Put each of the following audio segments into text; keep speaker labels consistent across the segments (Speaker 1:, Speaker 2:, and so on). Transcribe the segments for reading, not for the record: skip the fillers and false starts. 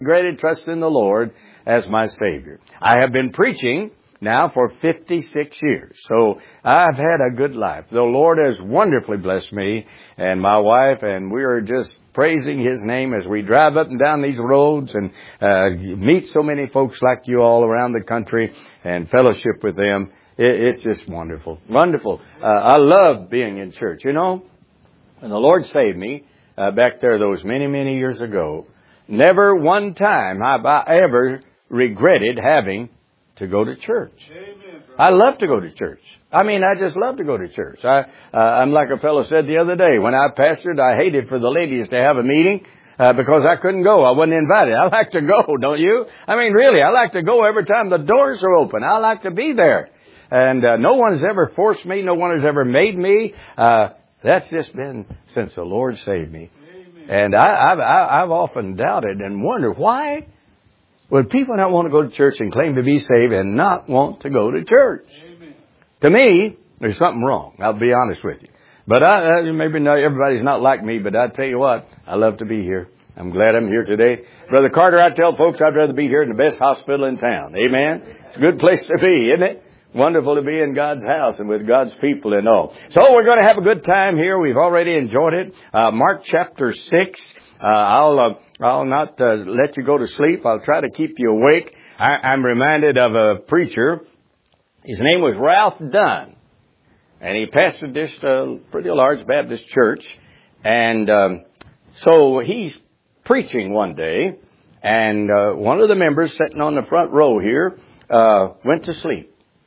Speaker 1: great trust in the Lord as my Savior. I have been preaching now for 56 years. So I've had a good life. The Lord has wonderfully blessed me and my wife, and we are just praising His name as we drive up and down these roads and meet so many folks like you all around the country and fellowship with them. It's just wonderful. Wonderful. I love being in church. You know, when the Lord saved me back there those many, many years ago, never one time have I ever regretted having to go to church. Amen, I love to go to church. I mean, I just love to go to church. I'm like a fellow said the other day, when I pastored, I hated for the ladies to have a meeting because I couldn't go. I wasn't invited. I like to go, don't you? I mean, really, I like to go every time the doors are open. I like to be there. And no one has ever forced me. No one has ever made me. That's just been since the Lord saved me. Amen. And I've often doubted and wondered, why would people not want to go to church and claim to be saved and not want to go to church? Amen. To me, there's something wrong. I'll be honest with you. But maybe not, everybody's not like me, but I tell you what, I love to be here. I'm glad I'm here today. Brother Carter, I tell folks I'd rather be here in the best hospital in town. Amen? It's a good place to be, isn't it? Wonderful to be in God's house and with God's people and all. So we're going to have a good time here. We've already enjoyed it. Mark chapter 6. I'll not let you go to sleep. I'll try to keep you awake. I'm reminded of a preacher. His name was Ralph Dunn. And he pastored this pretty large Baptist church. And so he's preaching one day. And one of the members sitting on the front row here went to sleep.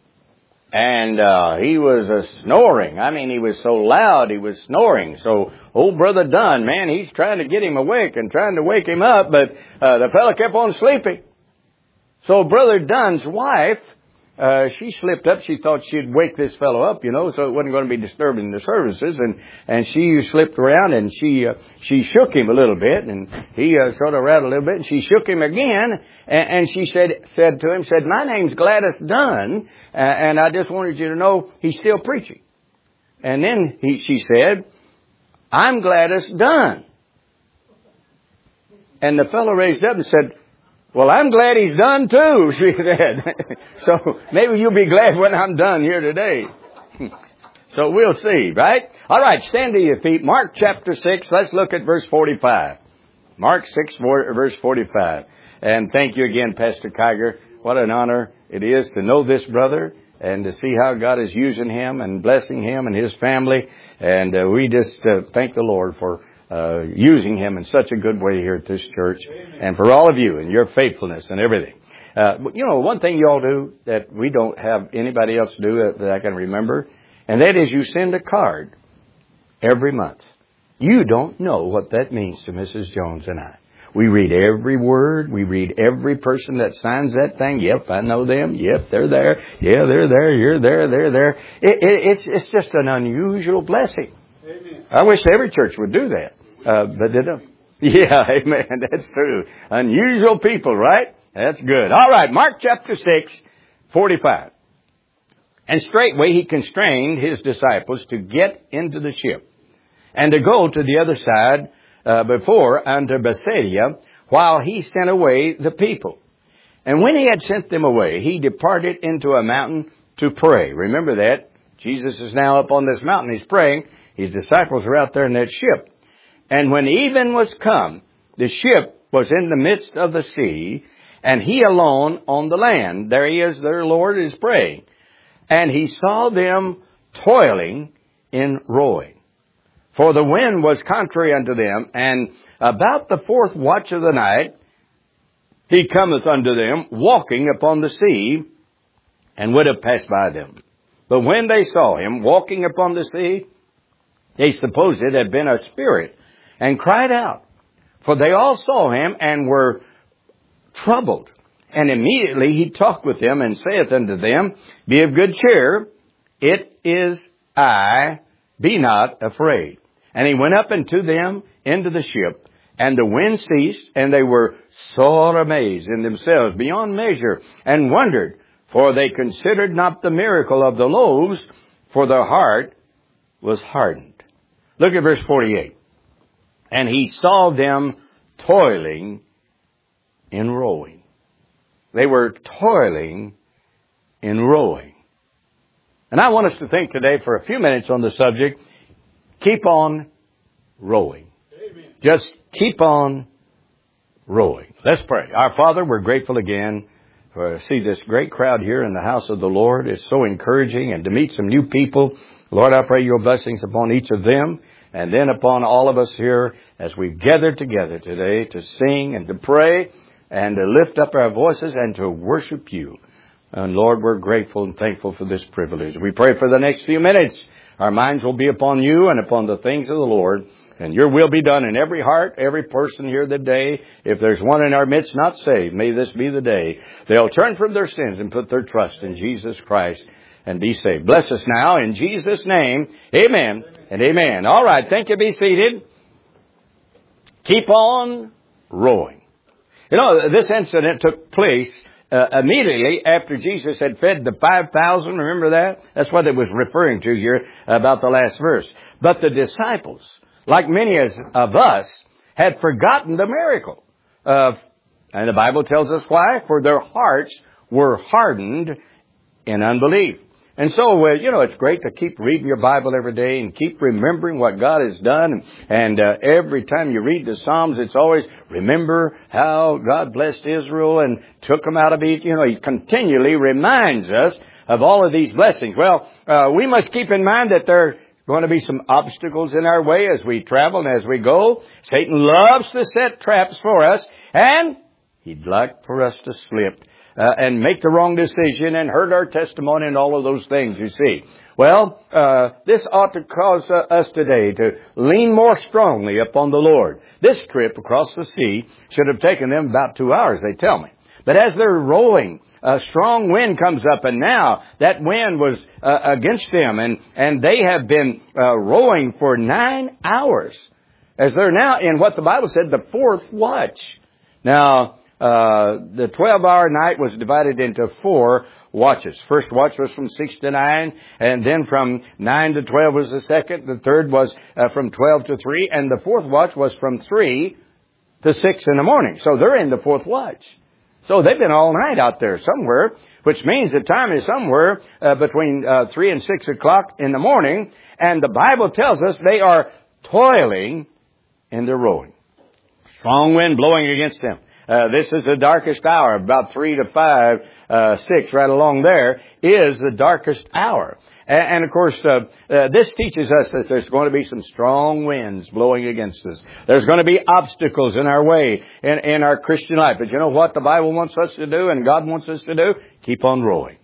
Speaker 1: And he was snoring. I mean, he was so loud, he was snoring. So old Brother Dunn, man, he's trying to get him awake and trying to wake him up, but the fellow kept on sleeping. So Brother Dunn's wife, she slipped up. She thought she'd wake this fellow up, you know, so it wasn't going to be disturbing the services. And she slipped around and she shook him a little bit, and he sort of rattled a little bit, and she shook him again. And she said to him, my name's Gladys Dunn, and I just wanted you to know he's still preaching. And then she said, I'm Gladys Dunn. And the fellow raised up and said, well, I'm glad he's done too, she said. So maybe you'll be glad when I'm done here today. So we'll see, right? All right, stand to your feet. Mark chapter 6, let's look at verse 45. Mark 6, verse 45. And thank you again, Pastor Kiger. What an honor it is to know this brother and to see how God is using him and blessing him and his family. And we just thank the Lord for using him in such a good way here at this church. Amen. And for all of you and your faithfulness and everything. You know, one thing you all do that we don't have anybody else do that I can remember, and that is you send a card every month. You don't know what that means to Mrs. Jones and I. We read every word. We read every person that signs that thing. Yep, I know them. Yep, they're there. Yeah, they're there. You're there. They're there. It's just an unusual blessing. Amen. I wish every church would do that. But they don't. Yeah, amen. That's true. Unusual people, right? That's good. All right, Mark chapter 6, 45. And straightway he constrained his disciples to get into the ship and to go to the other side before unto Bethsaida, while he sent away the people. And when he had sent them away, he departed into a mountain to pray. Remember that. Jesus is now up on this mountain. He's praying. His disciples are out there in that ship. And when even was come, the ship was in the midst of the sea, and he alone on the land. There he is, their Lord is praying. And he saw them toiling in rowing. For the wind was contrary unto them, and about the fourth watch of the night, he cometh unto them, walking upon the sea, and would have passed by them. But when they saw him walking upon the sea, they supposed it had been a spirit, and cried out. For they all saw him, and were troubled. And immediately he talked with them, and saith unto them, Be of good cheer, it is I, be not afraid. And he went up unto them into the ship, and the wind ceased, and they were sore amazed in themselves beyond measure, and wondered, for they considered not the miracle of the loaves, for their heart was hardened. Look at verse 48. And he saw them toiling rowing. They were toiling in rowing. And I want us to think today for a few minutes on the subject, keep on rowing. Amen. Just keep on rowing. Let's pray. Our Father, we're grateful again to see this great crowd here in the house of the Lord. It's so encouraging, and to meet some new people. Lord, I pray your blessings upon each of them and then upon all of us here as we gather together today to sing and to pray and to lift up our voices and to worship you. And Lord, we're grateful and thankful for this privilege. We pray for the next few minutes. Our minds will be upon you and upon the things of the Lord. And your will be done in every heart, every person here today. If there's one in our midst not saved, may this be the day they'll turn from their sins and put their trust in Jesus Christ and be saved. Bless us now in Jesus' name. Amen and amen. All right, thank you. Be seated. Keep on rowing. You know, this incident took place immediately after Jesus had fed the 5,000. Remember that? That's what it was referring to here about the last verse. But the disciples, like many of us, had forgotten the miracle. And the Bible tells us why. For their hearts were hardened in unbelief. And so, it's great to keep reading your Bible every day and keep remembering what God has done. And every time you read the Psalms, it's always remember how God blessed Israel and took them out of Egypt. He continually reminds us of all of these blessings. Well, we must keep in mind that there are going to be some obstacles in our way as we travel and as we go. Satan loves to set traps for us, and he'd like for us to slip and make the wrong decision and hurt our testimony and all of those things, you see. Well, this ought to cause us today to lean more strongly upon the Lord. This trip across the sea should have taken them about 2 hours, they tell me. But as they're rowing, a strong wind comes up, and now that wind was against them, and they have been rowing for 9 hours, as they're now in what the Bible said, the fourth watch. Now, the 12-hour night was divided into 4 watches. First watch was from 6 to 9, and then from 9 to 12 was the second. The third was from 12 to 3, and the fourth watch was from 3 to 6 in the morning. So they're in the fourth watch. So they've been all night out there somewhere, which means the time is somewhere between 3 and 6 o'clock in the morning, and the Bible tells us they are toiling in their rowing. Strong wind blowing against them. This is the darkest hour, about 3 to 5, 6, right along there, is the darkest hour. And of course, this teaches us that there's going to be some strong winds blowing against us. There's going to be obstacles in our way, in our Christian life. But you know what the Bible wants us to do and God wants us to do? Keep on rowing.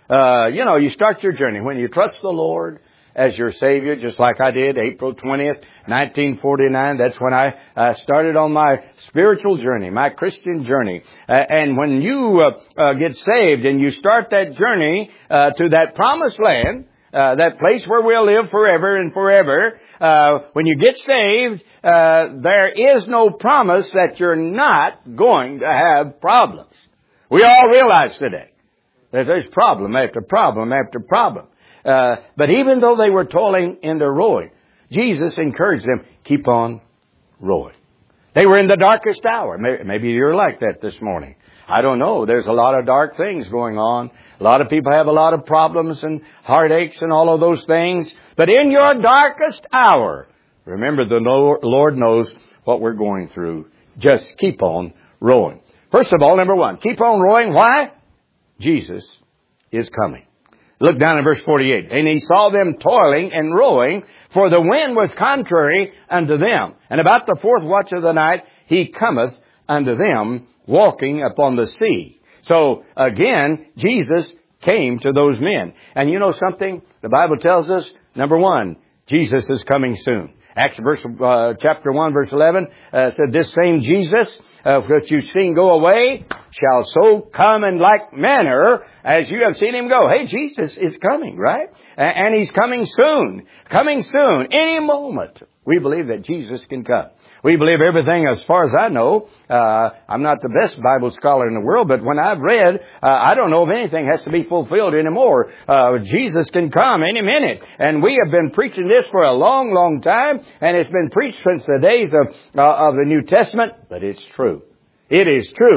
Speaker 1: You start your journey when you trust the Lord as your Savior, just like I did April 20th, 1949. That's when I started on my spiritual journey, my Christian journey. And when you get saved and you start that journey to that promised land, that place where we'll live forever and forever, when you get saved, there is no promise that you're not going to have problems. We all realize today that there's problem after problem after problem. But even though they were toiling in their rowing, Jesus encouraged them, keep on rowing. They were in the darkest hour. Maybe you're like that this morning. I don't know. There's a lot of dark things going on. A lot of people have a lot of problems and heartaches and all of those things. But in your darkest hour, remember the Lord knows what we're going through. Just keep on rowing. First of all, number 1, keep on rowing. Why? Jesus is coming. Look down in verse 48. And he saw them toiling and rowing, for the wind was contrary unto them. And about the fourth watch of the night, he cometh unto them, walking upon the sea. So, again, Jesus came to those men. And you know something? The Bible tells us, number 1, Jesus is coming soon. Acts chapter 1, verse 11 said, this same Jesus, which you've seen go away, shall so come in like manner as you have seen him go. Hey, Jesus is coming, right? And he's coming soon. Coming soon. Any moment. We believe that Jesus can come. We believe everything, as far as I know. I'm not the best Bible scholar in the world, but when I've read, I don't know if anything has to be fulfilled anymore. Jesus can come any minute. And we have been preaching this for a long, long time, and it's been preached since the days of the New Testament, but it's true. It is true.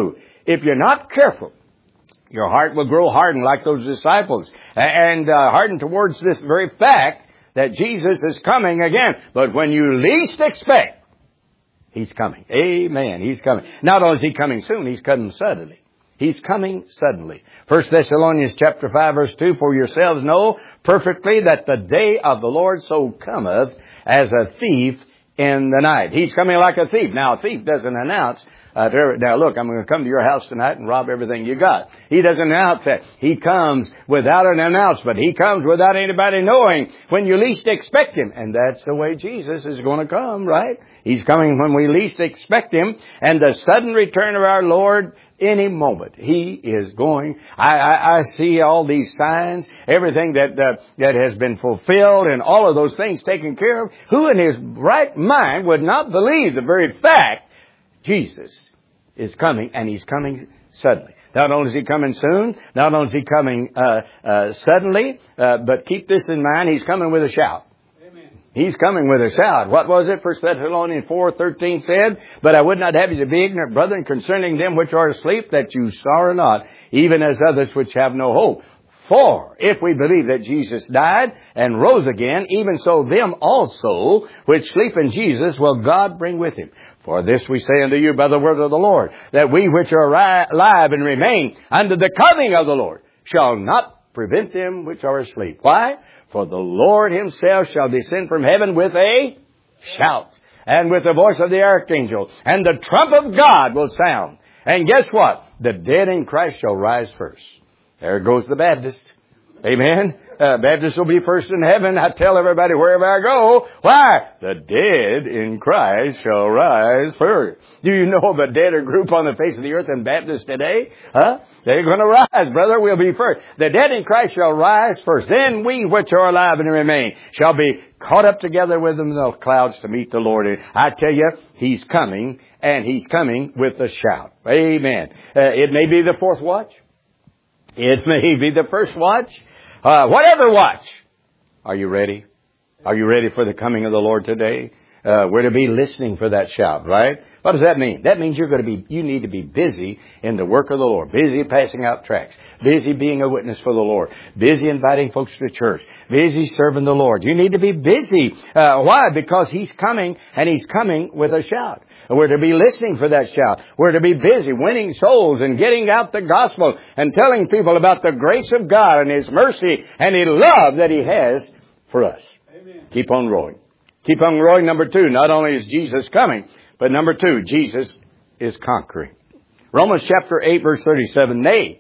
Speaker 1: if you're not careful, your heart will grow hardened like those disciples and hardened towards this very fact that Jesus is coming again. But when you least expect, He's coming. Amen. He's coming. Not only is He coming soon, He's coming suddenly. He's coming suddenly. 1 Thessalonians chapter 5 verse 2, for yourselves know perfectly that the day of the Lord so cometh as a thief in the night. He's coming like a thief. Now, a thief doesn't announce, now look, I'm going to come to your house tonight and rob everything you got. He doesn't announce that. He comes without an announcement. He comes without anybody knowing when you least expect Him. And that's the way Jesus is going to come, right? He's coming when we least expect Him. And the sudden return of our Lord any moment. He is going. I see all these signs, everything that has been fulfilled and all of those things taken care of. Who in his right mind would not believe the very fact Jesus is coming, and He's coming suddenly. Not only is He coming soon, not only is He coming suddenly, but keep this in mind, He's coming with a shout. Amen. He's coming with a shout. What was it? 1 Thessalonians 4:13 said, but I would not have you to be ignorant, brethren, concerning them which are asleep, that you sorrow not, even as others which have no hope. For if we believe that Jesus died and rose again, even so them also which sleep in Jesus will God bring with Him. For this we say unto you by the word of the Lord, that we which are alive and remain unto the coming of the Lord shall not prevent them which are asleep. Why? For the Lord Himself shall descend from heaven with a shout, and with the voice of the archangel, and the trump of God will sound. And guess what? The dead in Christ shall rise first. There goes the Baptist. Amen. Baptists will be first in heaven. I tell everybody wherever I go. Why? The dead in Christ shall rise first. Do you know of a deader group on the face of the earth than Baptists today? Huh? They're going to rise, brother. We'll be first. The dead in Christ shall rise first. Then we which are alive and remain shall be caught up together with them in the clouds to meet the Lord. And I tell you, He's coming, and He's coming with a shout. Amen. It may be the fourth watch. It may be the first watch. Whatever watch. Are you ready? Are you ready for the coming of the Lord today? We're to be listening for that shout, right? What does that mean? That means you need to be busy in the work of the Lord. Busy passing out tracts. Busy being a witness for the Lord. Busy inviting folks to church. Busy serving the Lord. You need to be busy. Why? Because He's coming, and He's coming with a shout. We're to be listening for that shout. We're to be busy winning souls and getting out the gospel and telling people about the grace of God and His mercy and His love that He has for us. Amen. Keep on rowing. Keep on rowing. Number two, not only is Jesus coming, but number two, Jesus is conquering. Romans chapter 8 verse 37, nay,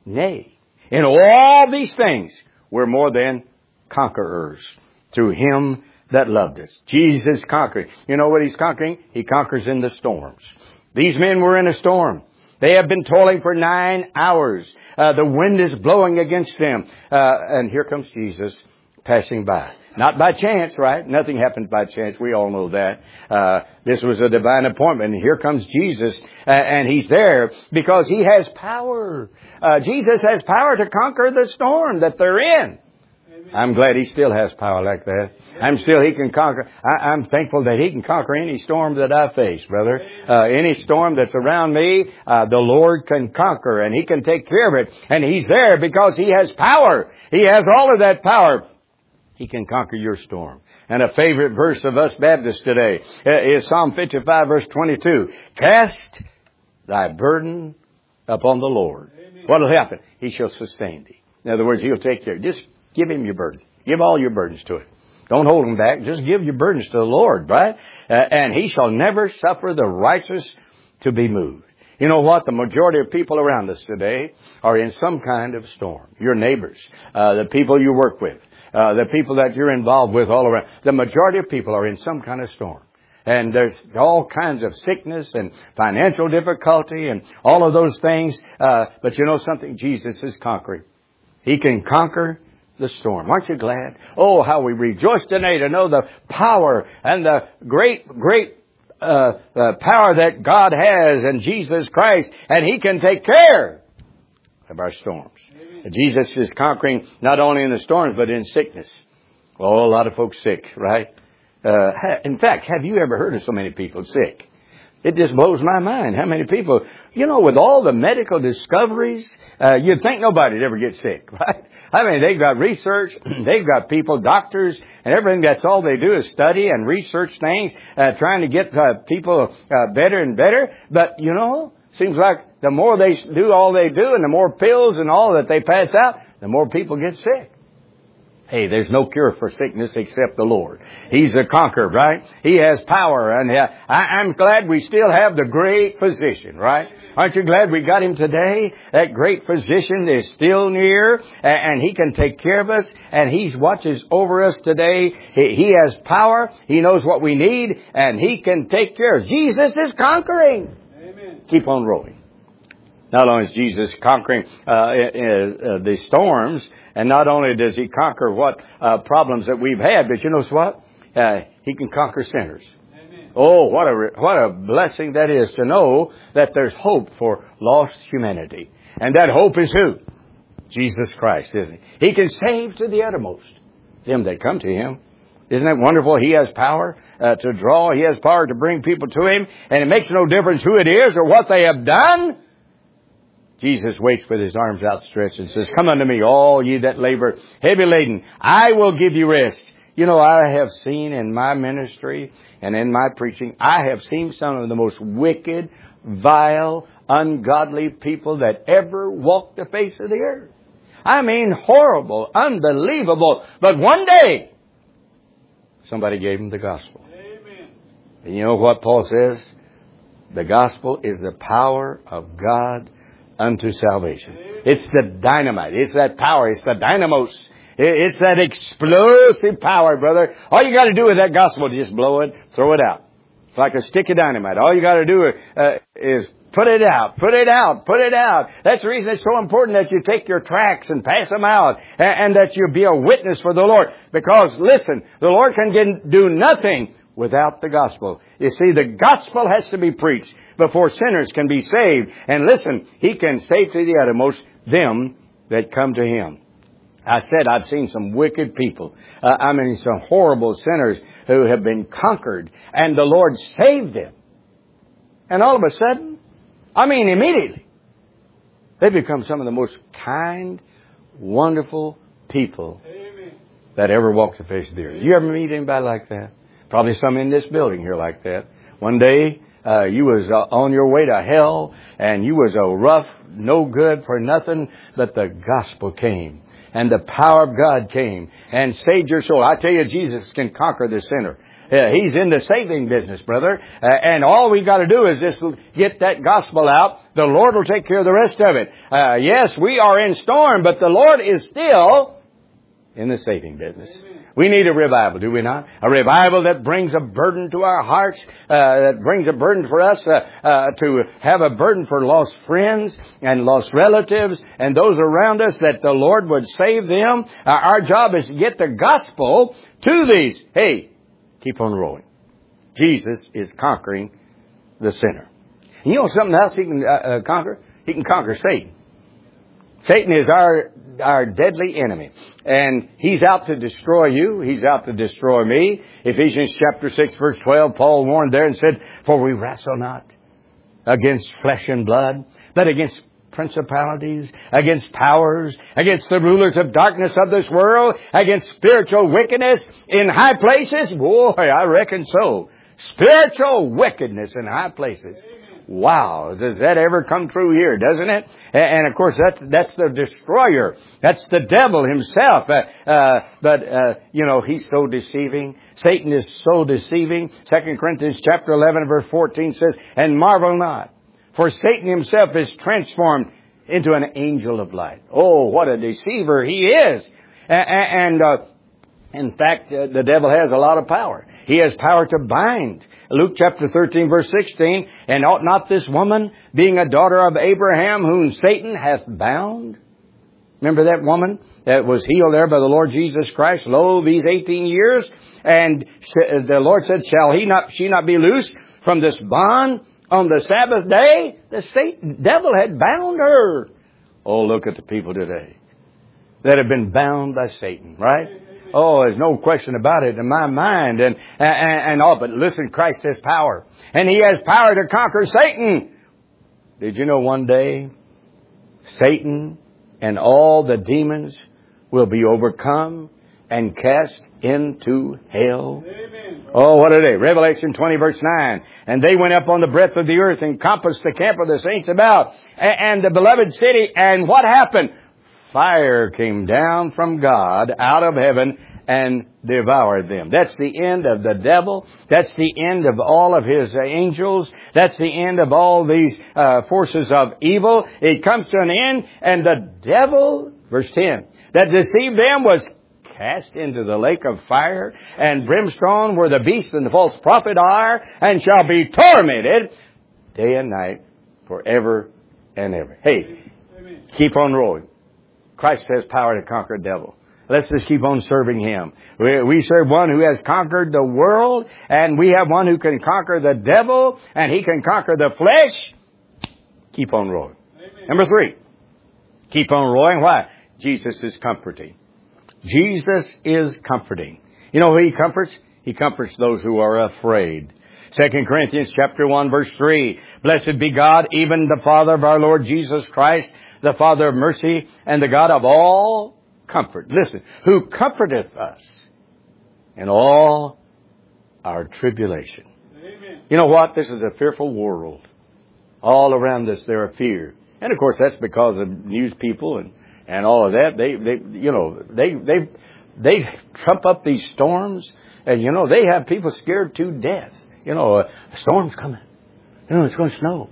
Speaker 1: in all these things we're more than conquerors through Him that loved us. Jesus conquering. You know what He's conquering? He conquers in the storms. These men were in a storm. They have been toiling for 9 hours. The wind is blowing against them. And here comes Jesus passing by. Not by chance, right? Nothing happens by chance. We all know that. This was a divine appointment. And here comes Jesus. And He's there because He has power. Jesus has power to conquer the storm that they're in. I'm glad He still has power like that. He can conquer. I'm thankful that He can conquer any storm that I face, brother. Any storm that's around me, the Lord can conquer, and He can take care of it. And He's there because He has power. He has all of that power. He can conquer your storm. And a favorite verse of us Baptists today is Psalm 55 verse 22. Cast thy burden upon the Lord. What will happen? He shall sustain thee. In other words, He'll take care. Just give Him your burden. Give all your burdens to Him. Don't hold them back. Just give your burdens to the Lord, right? And He shall never suffer the righteous to be moved. You know what? The majority of people around us today are in some kind of storm. Your neighbors, the people you work with, the people that you're involved with all around. The majority of people are in some kind of storm. And there's all kinds of sickness and financial difficulty and all of those things. But you know something? Jesus is conquering. He can conquer the storm. Aren't you glad? Oh, how we rejoice today to know the power and the great power that God has in Jesus Christ. And He can take care of our storms. Amen. Jesus is conquering not only in the storms, but in sickness. Oh, a lot of folks sick, right? In fact, have you ever heard of so many people sick? It just blows my mind how many people You know, with all the medical discoveries, you'd think nobody'd ever get sick, right? I mean, they've got research, they've got people, doctors, and everything. That's all they do is study and research things, trying to get people better and better. But, you know, seems like the more they do all they do and the more pills and all that they pass out, the more people get sick. Hey, there's no cure for sickness except the Lord. He's the conqueror, right? He has power. And I'm glad we still have the great physician, right? Aren't you glad we got him today? That great physician is still near, and he can take care of us, and he watches over us today. He has power. He knows what we need, and he can take care of us. Jesus is conquering. Amen. Keep on rolling. Not only is Jesus conquering the storms, and not only does He conquer what problems that we've had, but you know what? He can conquer sinners. Amen. Oh, what a blessing that is to know that there's hope for lost humanity. And that hope is who? Jesus Christ, isn't He? He can save to the uttermost them that come to Him. Isn't that wonderful? He has power to draw. He has power to bring people to Him. And it makes no difference who it is or what they have done. Jesus waits with His arms outstretched and says, "Come unto me, all ye that labor, heavy laden. I will give you rest." You know, I have seen in my ministry and in my preaching, I have seen some of the most wicked, vile, ungodly people that ever walked the face of the earth. I mean, horrible, unbelievable. But one day, somebody gave them the gospel. Amen. And you know what Paul says? The gospel is the power of God unto salvation. It's the dynamite. It's that power. It's the dynamos. It's that explosive power, brother. All you got to do with that gospel is just blow it, throw it out. It's like a stick of dynamite. All you got to do is put it out, put it out, put it out. That's the reason it's so important that you take your tracts and pass them out, and that you be a witness for the Lord. Because, listen, the Lord can do nothing without the gospel. You see, the gospel has to be preached before sinners can be saved. And listen, He can save to the uttermost them that come to Him. I said I've seen some wicked people. I mean, some horrible sinners who have been conquered, and the Lord saved them. And all of a sudden, I mean immediately, they become some of the most kind, wonderful people that ever walked the face of the earth. You ever meet anybody like that? Probably some in this building here like that. One day, you was on your way to hell, and you was a rough, no good for nothing, but the gospel came, and the power of God came, and saved your soul. I tell you, Jesus can conquer the sinner. He's in the saving business, brother. And all we got to do is just get that gospel out. The Lord will take care of the rest of it. Yes, we are in storm, but the Lord is still in the saving business. Amen. We need a revival, do we not? A revival that brings a burden to our hearts, that brings a burden for us to have a burden for lost friends and lost relatives and those around us, that the Lord would save them. Our job is to get the gospel to these. Hey, keep on rolling. Jesus is conquering the sinner. And you know something else He can conquer? He can conquer Satan. Satan is our deadly enemy. And he's out to destroy you. He's out to destroy me. Ephesians chapter 6 verse 12, Paul warned there and said, "For we wrestle not against flesh and blood, but against principalities, against powers, against the rulers of darkness of this world, against spiritual wickedness in high places." Boy, I reckon so. Spiritual wickedness in high places. Wow, does that ever come true here, doesn't it? And of course, that's the destroyer. That's the devil himself. But you know, he's so deceiving. Satan is so deceiving. 2 Corinthians chapter 11 verse 14 says, "And marvel not, for Satan himself is transformed into an angel of light." Oh, what a deceiver he is. And in fact, the devil has a lot of power. He has power to bind. Luke chapter 13 verse 16, "And ought not this woman, being a daughter of Abraham, whom Satan hath bound?" Remember that woman that was healed there by the Lord Jesus Christ, lo, these 18 years? And the Lord said, "Shall she not be loosed from this bond on the Sabbath day?" The devil had bound her. Oh, look at the people today that have been bound by Satan, right? Oh, there's no question about it in my mind. And all, but listen, Christ has power. And He has power to conquer Satan. Did you know one day Satan and all the demons will be overcome and cast into hell?
Speaker 2: Amen.
Speaker 1: Oh, what are they? Revelation 20 verse 9. And they went up on the breadth of the earth and compassed the camp of the saints about and the beloved city. And what happened? Fire came down from God out of heaven and devoured them. That's the end of the devil. That's the end of all of his angels. That's the end of all these forces of evil. It comes to an end, and the devil, verse 10, that deceived them was cast into the lake of fire and brimstone, where the beast and the false prophet are, and shall be tormented day and night forever and ever. Hey,
Speaker 2: Amen.
Speaker 1: keep on rolling. Christ has power to conquer the devil. Let's just keep on serving Him. We serve one who has conquered the world, and we have one who can conquer the devil, and He can conquer the flesh. Keep on rolling.
Speaker 2: Amen.
Speaker 1: Number 3. Keep on rolling. Why? Jesus is comforting. Jesus is comforting. You know who He comforts? He comforts those who are afraid. 2 Corinthians chapter 1 verse 3. Blessed be God, even the Father of our Lord Jesus Christ, the Father of mercy, and the God of all comfort. Listen, who comforteth us in all our tribulation.
Speaker 2: Amen.
Speaker 1: You know what? This is a fearful world. All around us there are fear. And of course that's because of news people and all of that. They trump up these storms, and they have people scared to death. A storm's coming. It's going to snow.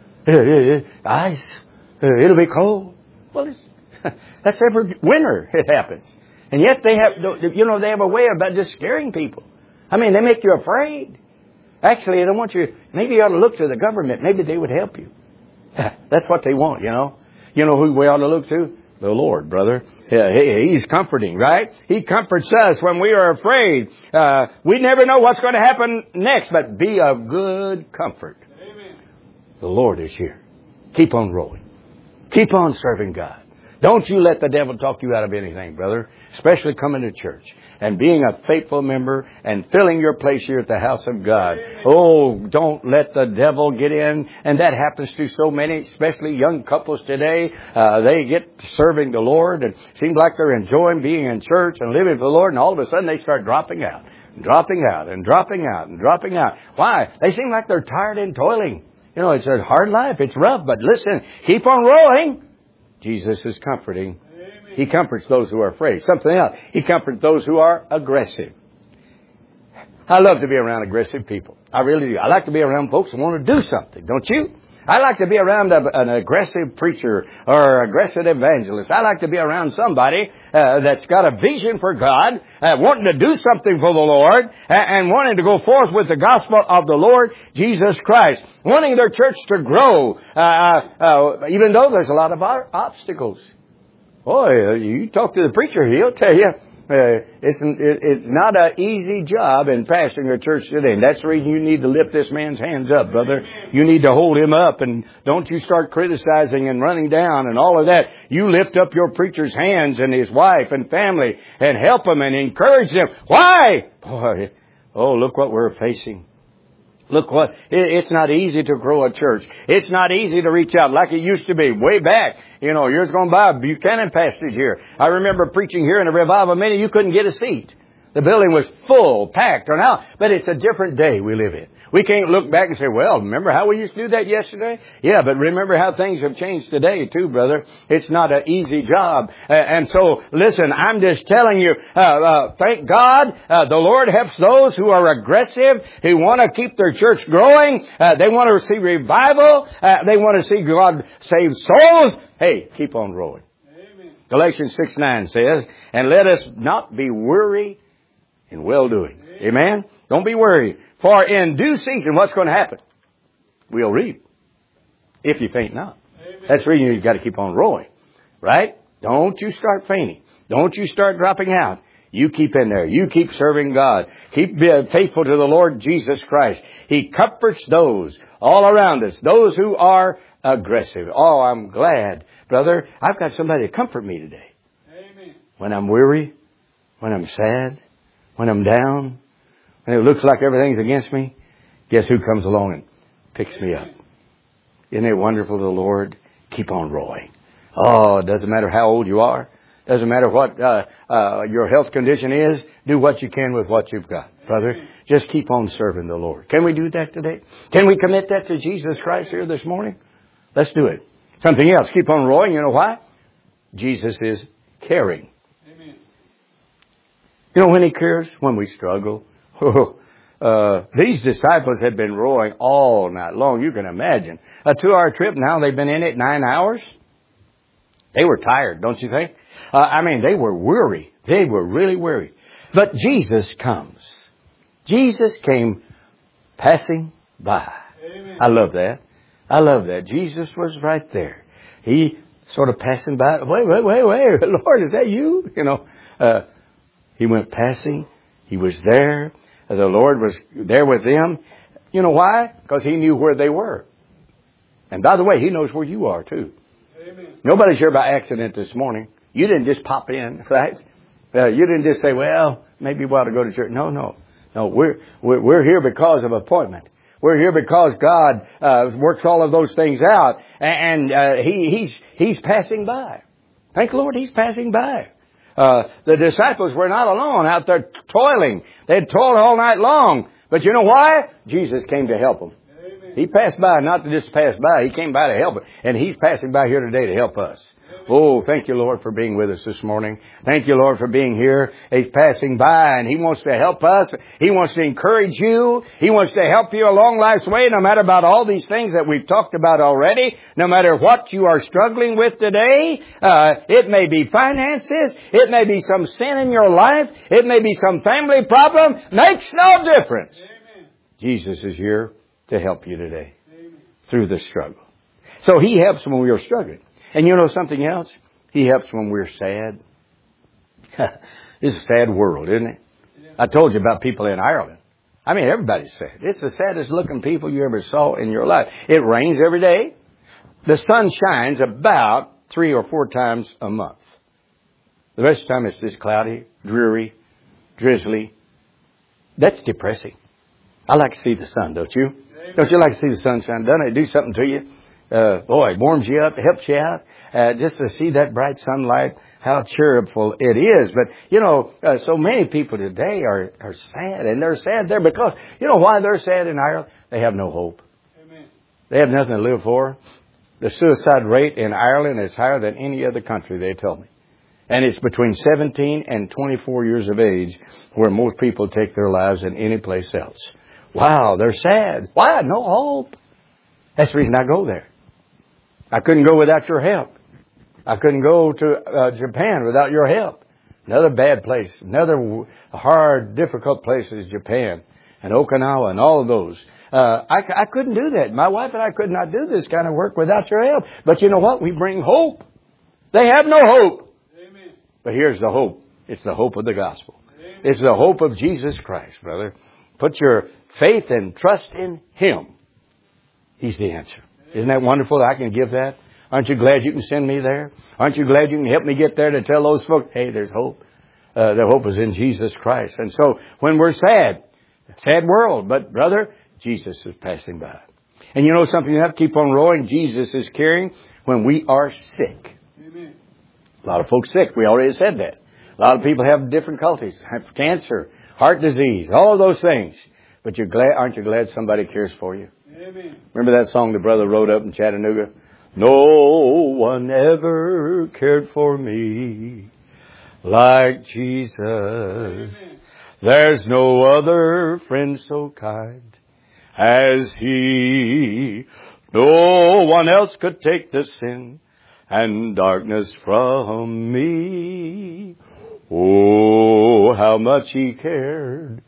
Speaker 1: Ice. It'll be cold. Well, that's every winter it happens. And yet they have a way about just scaring people. I mean, they make you afraid. Actually, they want you, maybe you ought to look to the government. Maybe they would help you. That's what they want, You know who we ought to look to? The Lord, brother. He's comforting, right? He comforts us when we are afraid. We never know what's going to happen next, but be of good comfort.
Speaker 2: Amen.
Speaker 1: The Lord is here. Keep on rolling. Keep on serving God. Don't you let the devil talk you out of anything, brother. Especially coming to church and being a faithful member and filling your place here at the house of God. Oh, don't let the devil get in. And that happens to so many, especially young couples today. They get serving the Lord and seems like they're enjoying being in church and living for the Lord. And all of a sudden they start dropping out and dropping out and dropping out and dropping out. Why? They seem like they're tired and toiling. It's a hard life. It's rough. But listen, keep on rolling. Jesus is comforting.
Speaker 2: Amen.
Speaker 1: He comforts those who are afraid. Something else. He comforts those who are aggressive. I love to be around aggressive people. I really do. I like to be around folks who want to do something. Don't you? I like to be around an aggressive preacher or aggressive evangelist. I like to be around somebody that's got a vision for God, wanting to do something for the Lord, and wanting to go forth with the gospel of the Lord Jesus Christ, wanting their church to grow, even though there's a lot of obstacles. Boy, you talk to the preacher, he'll tell you. It's not an easy job in pastoring a church today. And that's the reason you need to lift this man's hands up, brother. You need to hold him up, and don't you start criticizing and running down and all of that. You lift up your preacher's hands and his wife and family and help him and encourage them. Why? Boy, look what we're facing. Look what, it's not easy to grow a church. It's not easy to reach out like it used to be way back. Years gone by, Buchanan pastored here. I remember preaching here in a revival meeting, you couldn't get a seat. The building was full, packed, but it's a different day we live in. We can't look back and say, well, remember how we used to do that yesterday? Yeah, but remember how things have changed today too, brother. It's not an easy job. And so, listen, I'm just telling you, thank God, the Lord helps those who are aggressive, who want to keep their church growing. They want to see revival. They want to see God save souls. Hey, keep on rolling.
Speaker 2: Amen.
Speaker 1: Galatians 6:9 says, and let us not be weary in well-doing. Amen? Don't be worried. For in due season, what's going to happen? We'll reap. If you faint not.
Speaker 2: Amen.
Speaker 1: That's the reason you've got to keep on rolling. Right? Don't you start fainting. Don't you start dropping out. You keep in there. You keep serving God. Keep faithful to the Lord Jesus Christ. He comforts those all around us, those who are aggressive. Oh, I'm glad, brother. I've got somebody to comfort me today.
Speaker 2: Amen.
Speaker 1: When I'm weary, when I'm sad, when I'm down, when it looks like everything's against me, guess who comes along and picks me up? Isn't it wonderful, the Lord? Keep on rowing. Oh, it doesn't matter how old you are. Doesn't matter what your health condition is. Do what you can with what you've got, brother. Just keep on serving the Lord. Can we do that today? Can we commit that to Jesus Christ here this morning? Let's do it. Something else. Keep on rowing. You know why? Jesus is caring. Amen. You know when He cares? When we struggle. These disciples had been rowing all night long. You can imagine. A 2-hour trip. Now they've been in it 9 hours. They were tired, don't you think? They were weary. They were really weary. But Jesus comes. Jesus came passing by. Amen. I love that. I love that. Jesus was right there. He sort of passing by. Wait. Lord, is that you? He went passing. He was there. The Lord was there with them. You know why? Because He knew where they were. And by the way, He knows where you are too. Amen. Nobody's here by accident this morning. You didn't just pop in, right? You didn't just say, well, maybe we ought to go to church. No. We're here because of appointment. We're here because God works all of those things out. And He's passing by. Thank the Lord, He's passing by. The disciples were not alone out there toiling. They had toiled all night long. But you know why? Jesus came to help them. Amen. He passed by, not to just pass by. He came by to help them. And He's passing by here today to help us. Amen. Oh, thank you, Lord, for being with us this morning. Thank you, Lord, for being here. He's passing by and He wants to help us. He wants to encourage you. He wants to help you along life's way, no matter about all these things that we've talked about already. No matter what you are struggling with today. It may be finances. It may be some sin in your life. It may be some family problem. Makes no difference. Amen. Jesus is here to help you today. Amen. Through the struggle. So He helps when we are struggling. And you know something else? He helps when we're sad. It's a sad world, isn't it? Yeah. I told you about people in Ireland. Everybody's sad. It's the saddest looking people you ever saw in your life. It rains every day. The sun shines about 3 or 4 times a month. The rest of the time it's just cloudy, dreary, drizzly. That's depressing. I like to see the sun, don't you? Amen. Don't you like to see the sunshine? Doesn't it do something to you? It warms you up, helps you out, just to see that bright sunlight, how cheerful it is. But, so many people today are sad, and they're sad there because, you know why they're sad in Ireland? They have no hope. Amen. They have nothing to live for. The suicide rate in Ireland is higher than any other country, they tell me. And it's between 17 and 24 years of age where most people take their lives than any place else. Wow, they're sad. Why? No hope. That's the reason I go there. I couldn't go without your help. I couldn't go to Japan without your help. Another bad place. Another hard, difficult place is Japan and Okinawa and all of those. I couldn't do that. My wife and I could not do this kind of work without your help. But you know what? We bring hope. They have no hope. Amen. But here's the hope. It's the hope of the gospel. Amen. It's the hope of Jesus Christ, brother. Put your faith and trust in Him. He's the answer. Isn't that wonderful that I can give that? Aren't you glad you can send me there? Aren't you glad you can help me get there to tell those folks, hey, there's hope. The hope is in Jesus Christ. And so when we're sad world, but brother, Jesus is passing by. And you know something, you have to keep on rowing. Jesus is caring when we are sick. Amen. A lot of folks sick. We already said that. A lot of people have difficulties, have cancer, heart disease, all of those things. But aren't you glad somebody cares for you? Amen. Remember that song the brother wrote up in Chattanooga? No one ever cared for me like Jesus. Amen. There's no other friend so kind as He. No one else could take the sin and darkness from me. Oh, how much He cared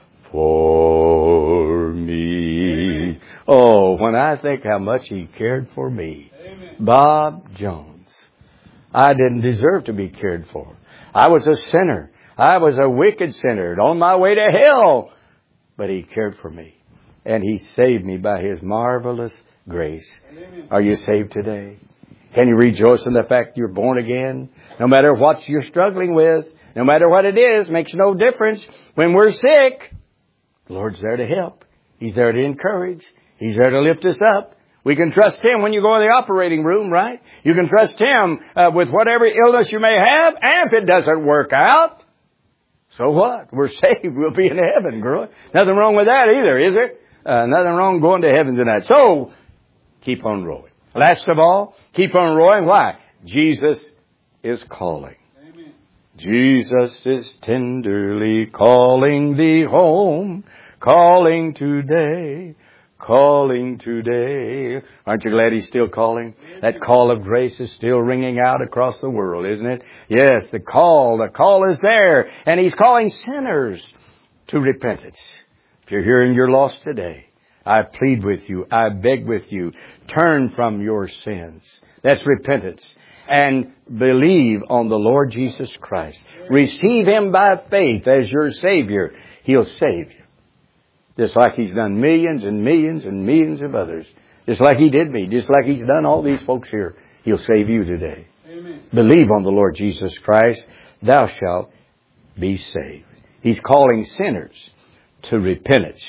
Speaker 1: for me. Oh, when I think how much He cared for me. Amen. Bob Jones. I didn't deserve to be cared for. I was a sinner. I was a wicked sinner on my way to hell. But He cared for me. And He saved me by His marvelous grace. Amen. Are you saved today? Can you rejoice in the fact you're born again? No matter what you're struggling with, no matter what it is, makes no difference. When we're sick, the Lord's there to help. He's there to encourage. He's there to lift us up. We can trust Him when you go in the operating room, right? You can trust Him with whatever illness you may have, and if it doesn't work out, so what? We're saved. We'll be in heaven, girl. Nothing wrong with that either, is there? Nothing wrong going to heaven tonight. So, keep on rowing. Last of all, keep on rowing. Why? Jesus is calling. Amen. Jesus is tenderly calling thee home, calling today. Calling today. Aren't you glad He's still calling? That call of grace is still ringing out across the world, isn't it? Yes, the call is there. And He's calling sinners to repentance. If you're here and you're lost today, I plead with you, I beg with you, turn from your sins. That's repentance. And believe on the Lord Jesus Christ. Receive Him by faith as your Savior. He'll save you. Just like He's done millions and millions and millions of others. Just like He did me. Just like He's done all these folks here. He'll save you today. Amen. Believe on the Lord Jesus Christ. Thou shalt be saved. He's calling sinners to repentance.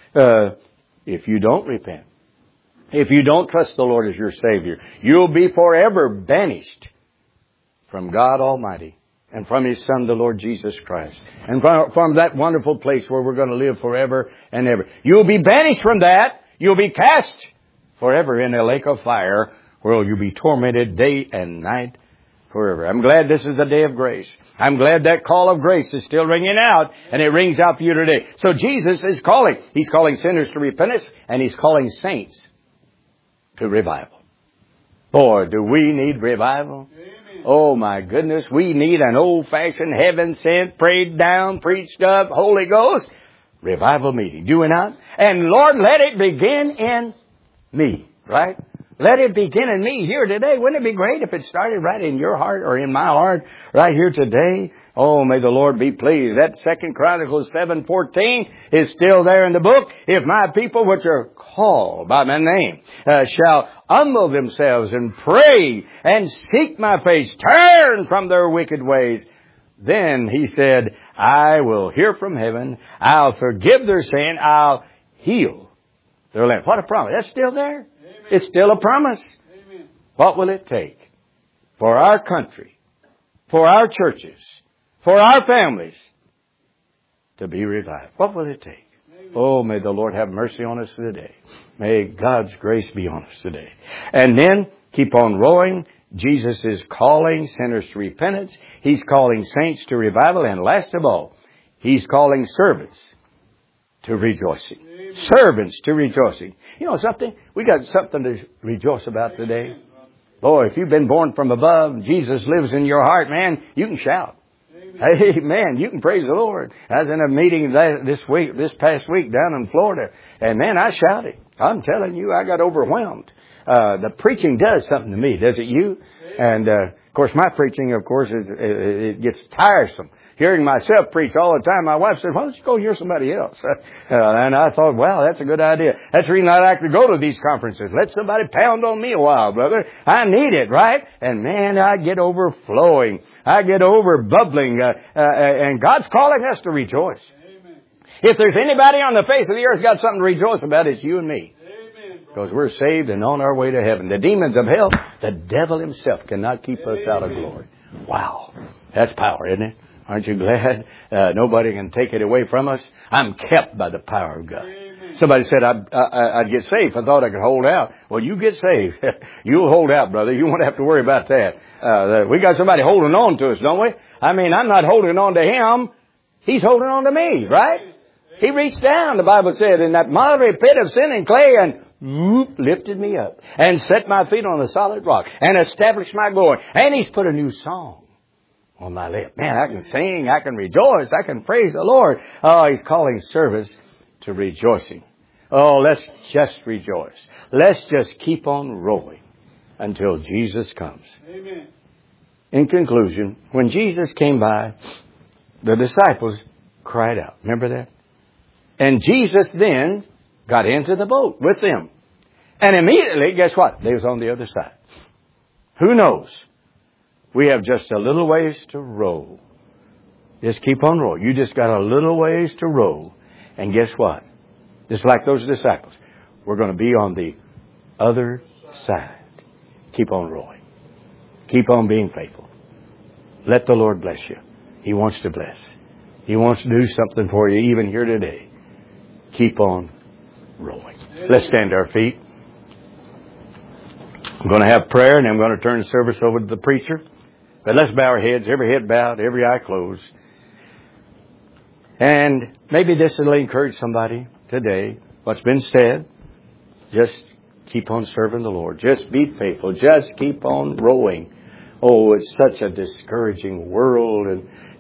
Speaker 1: If you don't repent, if you don't trust the Lord as your Savior, you'll be forever banished from God Almighty. And from His Son, the Lord Jesus Christ. And from that wonderful place where we're going to live forever and ever. You'll be banished from that. You'll be cast forever in a lake of fire where you'll be tormented day and night forever. I'm glad this is the day of grace. I'm glad that call of grace is still ringing out, and it rings out for you today. So Jesus is calling. He's calling sinners to repentance, and He's calling saints to revival. Boy, do we need revival. Oh my goodness, we need an old-fashioned, heaven-sent, prayed down, preached up, Holy Ghost revival meeting. Do we not? And Lord, let it begin in me, right? Let it begin in me here today. Wouldn't it be great if it started right in your heart or in my heart right here today? Oh, may the Lord be pleased. That 2 Chronicles 7:14 is still there in the book. If my people which are called by my name shall humble themselves and pray and seek my face, turn from their wicked ways, then He said, I will hear from heaven, I'll forgive their sin, I'll heal their land. What a promise. That's still there. Amen. It's still a promise. Amen. What will it take for our country, for our churches, for our families to be revived? What will it take? Amen. Oh, may the Lord have mercy on us today. May God's grace be on us today. And then keep on rowing. Jesus is calling sinners to repentance. He's calling saints to revival. And last of all, He's calling servants to rejoicing. Amen. Servants to rejoicing. You know something? We got something to rejoice about today. Boy, if you've been born from above, Jesus lives in your heart, man, you can shout. Amen. You can praise the Lord. I was in a meeting this past week down in Florida, and man, I shouted. I'm telling you, I got overwhelmed. The preaching does something to me, does it you? And, of course, my preaching, of course, it gets tiresome. Hearing myself preach all the time, my wife said, why don't you go hear somebody else? And I thought, wow, that's a good idea. That's the reason I like to go to these conferences. Let somebody pound on me a while, brother. I need it, right? And man, I get overflowing. I get over bubbling. And God's calling us to rejoice. Amen. If there's anybody on the face of the earth got something to rejoice about, it's you and me. Because we're saved and on our way to heaven. The demons of hell, the devil himself cannot keep us out of glory. Wow. That's power, isn't it? Aren't you glad? Nobody can take it away from us. I'm kept by the power of God. Amen. Somebody said I'd get saved. I thought I could hold out. Well, you get saved. You'll hold out, brother. You won't have to worry about that. We got somebody holding on to us, don't we? I mean, I'm not holding on to Him. He's holding on to me, right? He reached down, the Bible said, in that miry pit of sin and clay and lifted me up and set my feet on a solid rock and established my going. And He's put a new song on my lip. Man, I can sing, I can rejoice, I can praise the Lord. Oh, He's calling service to rejoicing. Oh, let's just rejoice. Let's just keep on rowing until Jesus comes. Amen. In conclusion, when Jesus came by, the disciples cried out. Remember that? And Jesus then got into the boat with them. And immediately, guess what? They was on the other side. Who knows? We have just a little ways to row. Just keep on rowing. You just got a little ways to row. And guess what? Just like those disciples, we're going to be on the other side. Keep on rowing. Keep on being faithful. Let the Lord bless you. He wants to bless. He wants to do something for you even here today. Keep on rowing. Let's stand to our feet. I'm going to have prayer and I'm going to turn the service over to the preacher. But let's bow our heads, every head bowed, every eye closed. And maybe this will encourage somebody today. What's been said, just keep on serving the Lord. Just be faithful. Just keep on rowing. Oh, it's such a discouraging world, and